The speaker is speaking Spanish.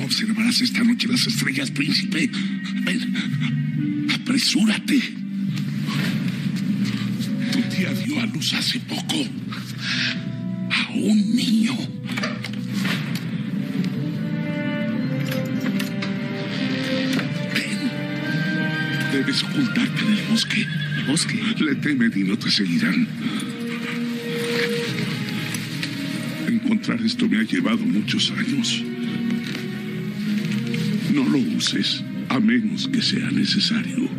observarás esta noche las estrellas, príncipe. Ven, apresúrate. Tu tía dio a luz hace poco a un niño. Ven. Debes ocultarte en el bosque. ¿El bosque? Le temen y no te seguirán. Encontrar esto me ha llevado muchos años. No lo uses, a menos que sea necesario.